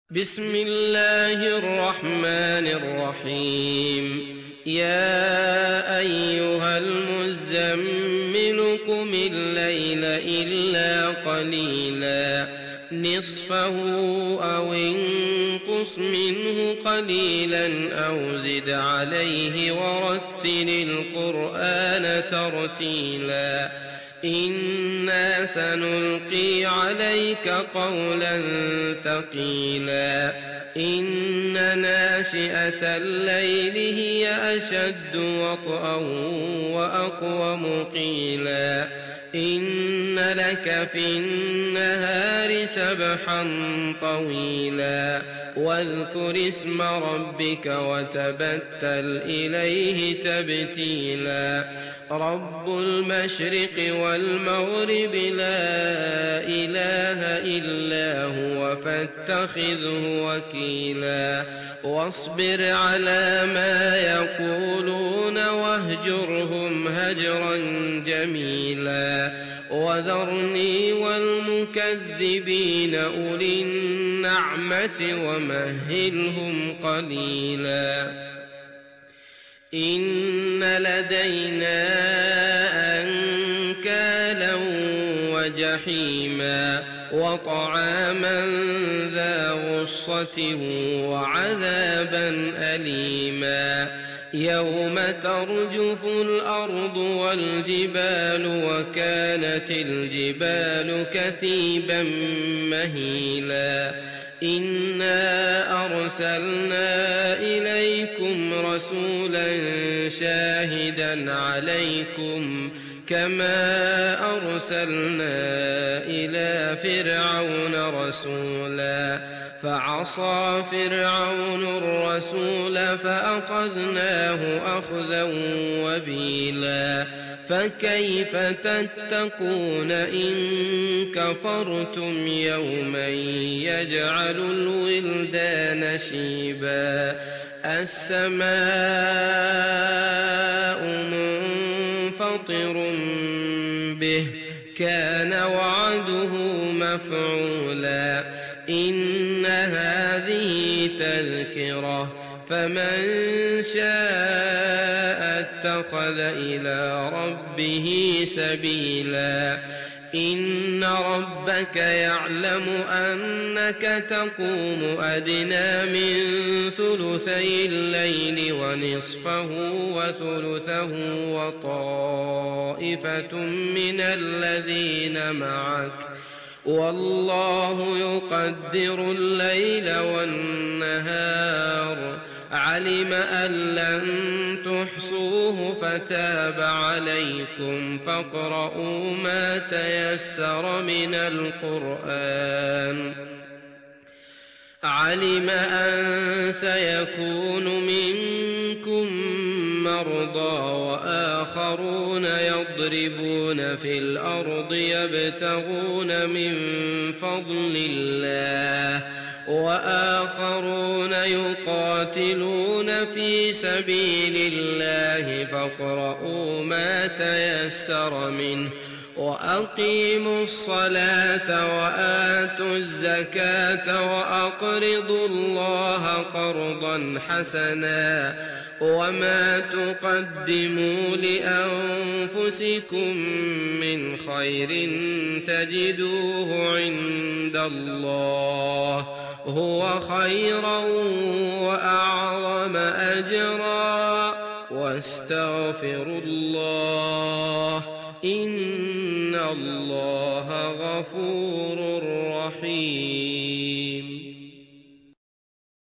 بسم الله الرحمن الرحيم يا أيها المزمل قم الليل إلا قليلا نصفه أو انقص منه قليلا أو زد عليه ورتل القرآن ترتيلا إنا سنلقي عليك قولا ثقيلا إن ناشئة الليل هي أشد وطئا وأقوم قيلا إن لك في النهار سبحا طويلا واذكر اسم ربك وتبتل إليه تبتيلا رب المشرق والمغرب لا إله إلا هو فاتخذه وكيلا واصبر على ما يقولون واهجرهم هجرا جميلا وذرني والمكذبين أولي النعمة ومهلهم قليلا إن لدينا أنكالا وجحيما وطعاما ذا غصة وعذابا أليما يوم ترجف الأرض والجبال وكانت الجبال كثيبا مهيلا إنا أرسلنا إليكم رسولا شاهدا عليكم كما أرسلنا إلى فرعون رسولا فعصى فرعون الرسول فأخذناه أخذا وبيلا فكيف تتقون إن كفرتم يوما يجعل الولدان شيبا السماء منفطر به كان وعده مفعولا إن هذه تذكرة فمن شاء اتخذ إلى ربه سبيلا إن ربك يعلم أنك تقوم أدنى من ثلثي الليل ونصفه وثلثه وطائفة من الذين معك والله يقدر الليل والنهار علم أن لن تحصوه فتاب عليكم فاقرؤوا ما تيسر من القرآن علم أن سيكون منكم مرضى وآخرون يضربون في الأرض يبتغون من فضل الله وآخرون يقاتلون في سبيل الله فاقرؤوا ما تيسر منه وأقيموا الصلاة وآتوا الزكاة وأقرضوا الله قرضا حسنا وما تقدموا لأنفسكم من خير تجدوه عند الله هو خيرا وأعظم أجرا واستغفروا الله إن الله غفور رحيم